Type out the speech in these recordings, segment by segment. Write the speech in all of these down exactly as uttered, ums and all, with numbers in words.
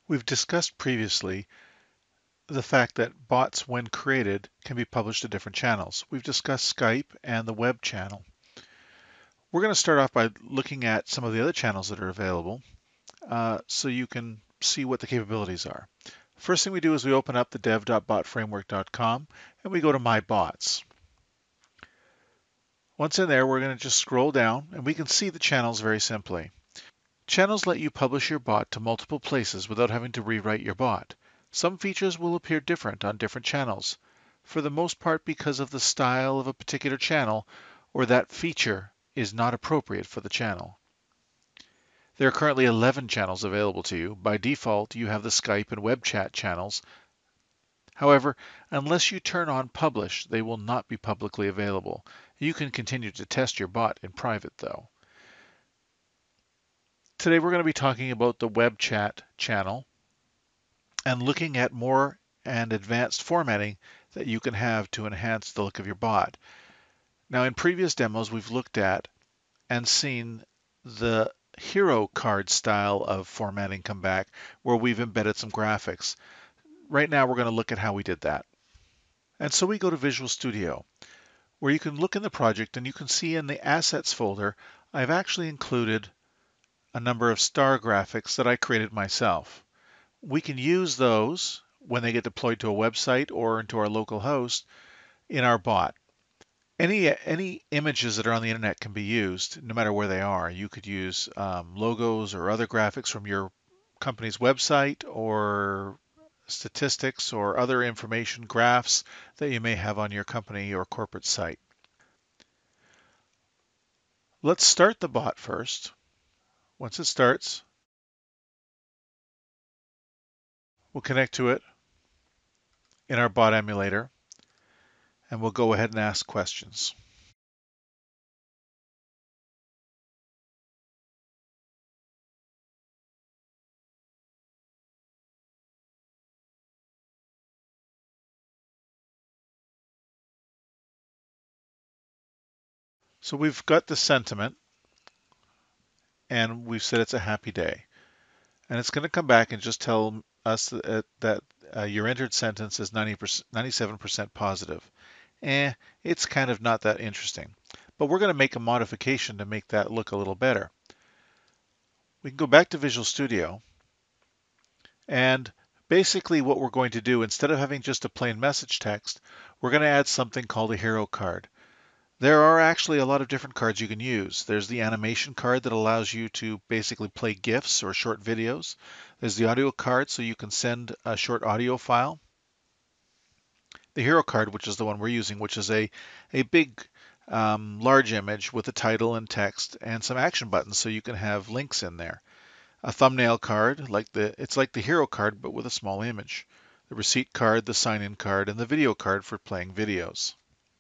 We've discussed previously the fact that bots, when created, can be published to different channels. We've discussed Skype and the web channel. We're going to start off by looking at some of the other channels that are available uh, so you can see what the capabilities are. First thing we do is we open up the dev dot bot framework dot com and we go to My Bots. Once in there, we're going to just scroll down and we can see the channels very simply. Channels let you publish your bot to multiple places without having to rewrite your bot. Some features will appear different on different channels, for the most part because of the style of a particular channel or that feature is not appropriate for the channel. There are currently eleven channels available to you. By default, you have the Skype and web chat channels. However, unless you turn on Publish, they will not be publicly available. You can continue to test your bot in private, though. Today we're going to be talking about the web chat channel and looking at more and advanced formatting that you can have to enhance the look of your bot. Now, in previous demos, we've looked at and seen the hero card style of formatting come back where we've embedded some graphics. Right now, we're going to look at how we did that. And so we go to Visual Studio, where you can look in the project and you can see in the Assets folder, I've actually included a number of star graphics that I created myself. We can use those when they get deployed to a website or into our local host in our bot. Any any images that are on the internet can be used no matter where they are. You could use um, logos or other graphics from your company's website or statistics or other information graphs that you may have on your company or corporate site. Let's start the bot first. Once it starts, we'll connect to it in our bot emulator and we'll go ahead and ask questions. So we've got the sentiment and we've said it's a happy day. And it's going to come back and just tell us that, that uh, your entered sentence is ninety percent, ninety-seven percent positive. Eh, it's kind of not that interesting. But we're going to make a modification to make that look a little better. We can go back to Visual Studio and basically what we're going to do, instead of having just a plain message text, we're going to add something called a hero card. There are actually a lot of different cards you can use. There's the animation card that allows you to basically play GIFs or short videos. There's the audio card so you can send a short audio file. The hero card, which is the one we're using, which is a, a big, um, large image with a title and text and some action buttons so you can have links in there. A thumbnail card, like the it's like the hero card but with a small image. The receipt card, the sign-in card, and the video card for playing videos.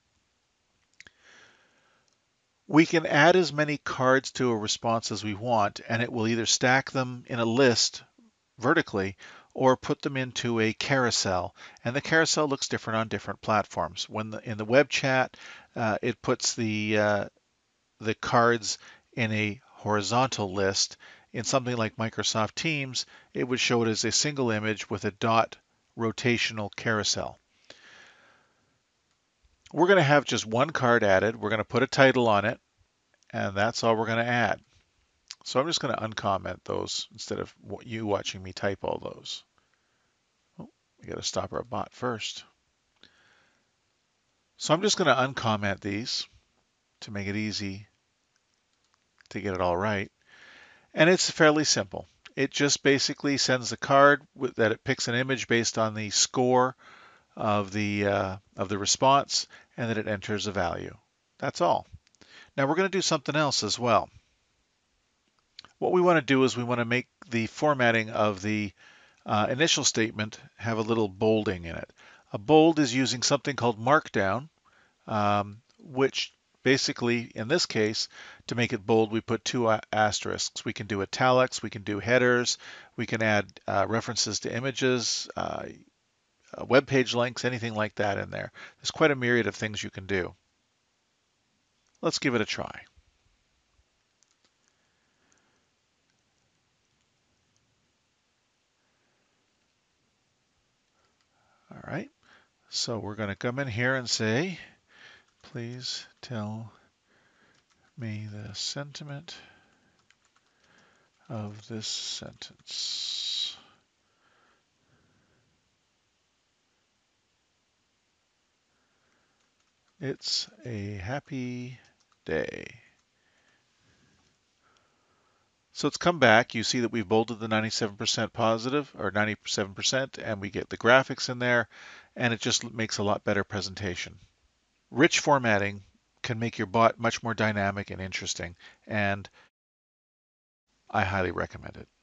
We can add as many cards to a response as we want, and it will either stack them in a list vertically or put them into a carousel. And the carousel looks different on different platforms. When the, in the web chat, uh, it puts the uh, the cards in a horizontal list. In something like Microsoft Teams, it would show it as a single image with a dot rotational carousel. We're going to have just one card added. We're going to put a title on it, and that's all we're going to add. So I'm just going to uncomment those instead of you watching me type all those. Oh, we got to stop our bot first. So I'm just going to uncomment these to make it easy to get it all right. And it's fairly simple. It just basically sends a card with, that it picks an image based on the score of the uh, of the response, and that it enters a value. That's all. Now we're going to do something else as well. What we want to do is we want to make the formatting of the uh, initial statement have a little bolding in it. A bold is using something called Markdown, um, which basically, in this case, to make it bold, we put two asterisks. We can do italics, we can do headers, we can add uh, references to images, uh, web page links, anything like that in there. There's quite a myriad of things you can do. Let's give it a try. All right, so we're going to come in here and say, please tell me the sentiment of this sentence. It's a happy day. So it's come back. You see that we've bolded the ninety-seven percent positive or ninety-seven percent, and we get the graphics in there, and it just makes a lot better presentation. Rich formatting can make your bot much more dynamic and interesting, and I highly recommend it.